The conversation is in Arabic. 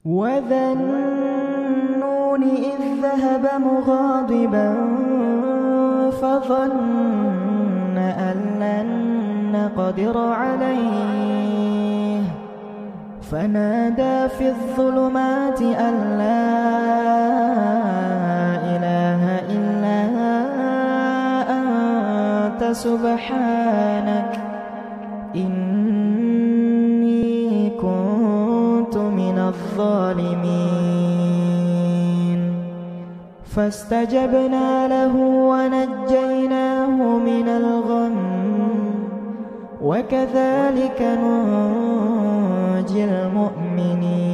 وذا النون إذ ذهب مغاضبا فظن أن لن نقدر عليه فنادى في الظلمات أن لا إله إلا أنت سبحانك إني كنت من الظالمين فاستجبنا له ونجيناه من الغم وكذلك ننجي المؤمنين.